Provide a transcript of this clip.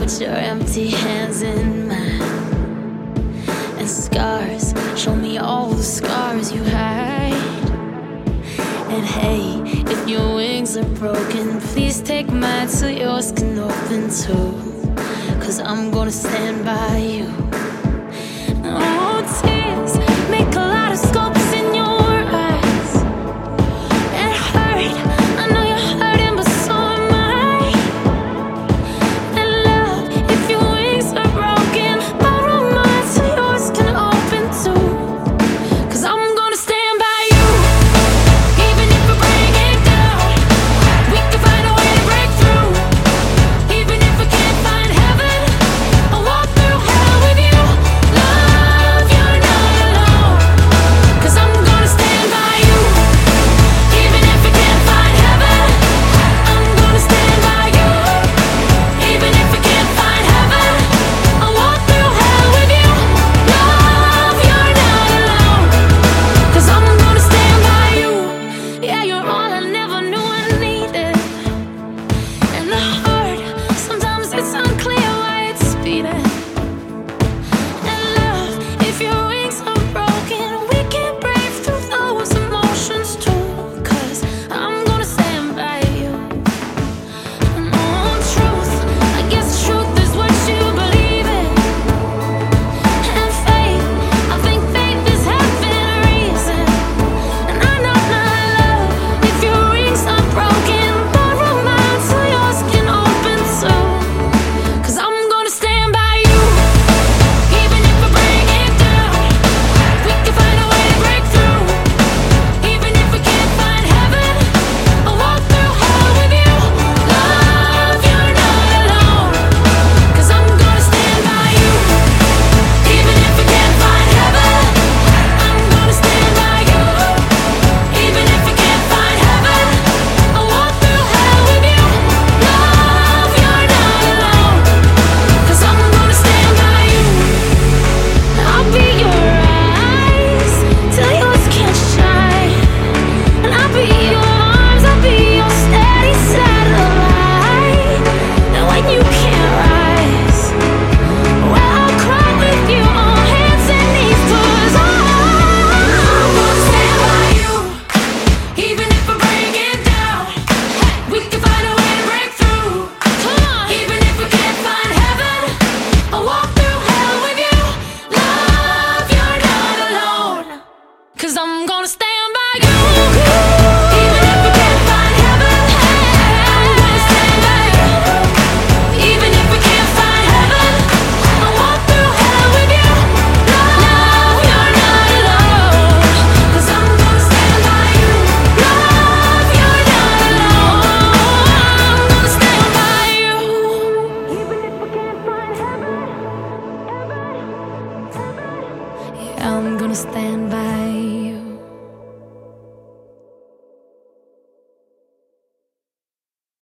Put your empty hands in mine, and scars, show me all the scars you hide. And hey, if your wings are broken, please take mine so yours can open too. 'Cause I'm gonna stand by you. Oh, tears make a lot of sculpts in your eyes. It hurt, I know you're hurting, but so am I. And love, if your wings are broken, borrow mine so yours can open too. 'Cause I'm gonna stand by you, even if we break it down. We can find a way to break through. Even if we can't find heaven, I'll walk through hell with you. Love, you're not alone. 'Cause I'm gonna stand by you. Even if we can't find heaven, I'm gonna stand by you. Even if we can't find heaven, I'll walk through hell with you. Love, you're not alone. 'Cause I'm gonna stand by you. Yeah, you're all I never knew I needed. And the heart, sometimes it's unclear why it's beating. And love, if your wings are broken, we can break through those emotions too. 'Cause I'm gonna stand by you. And oh, truth, I guess truth is what you believe in. And faith, I think faith is having a reason. And I know my love, if your wings are broken, borrow mine so yours can open too. 'Cause I'm gonna stand by you. Even if we break it down, we can find a way to break through. Even if we can't find heaven, I'll walk through hell with you. Love, you're not alone. 'Cause I'm gonna stand by you. Even if we can't find heaven, I'm gonna stand by you. Even if we can't find heaven, I'll walk through hell with you. Love, you're not alone. 'Cause I'm gonna stand by you. I'll be your eyes till yours can't shine. And I'll be your arms, I'll be your steady satellite. And when you can't rise, well, I'll cry with you on hands and knees. 'Cause I'm gonna stand by you. Even if we break it down, we can find a way to break through. Come on. Even if we can't find heaven, I'll walk through hell with you. Love, you're not alone. 'Cause I'm gonna stand by you. Even if we can't find heaven, I'm gonna stand by you. Even if we can't find heaven, I'll walk through hell with you. Love, you're not alone. 'Cause I'm gonna stand by you. Love, you're not alone. I'm gonna stand by you. Even if we can't find heaven, yeah, I'm gonna stand by you.